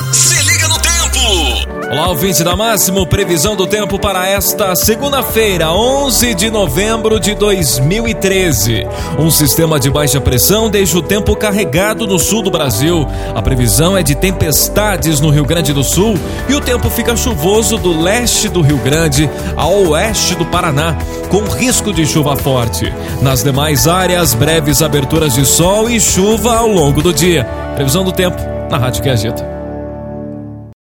Se liga no tempo! Olá, ouvinte da Máximo, previsão do tempo para esta segunda-feira, 11 de novembro de 2013. Um sistema de baixa pressão deixa o tempo carregado no sul do Brasil. A previsão é de tempestades no Rio Grande do Sul e o tempo fica chuvoso do leste do Rio Grande ao oeste do Paraná, com risco de chuva forte. Nas demais áreas, breves aberturas de sol e chuva ao longo do dia. Previsão do tempo na Rádio que Agita.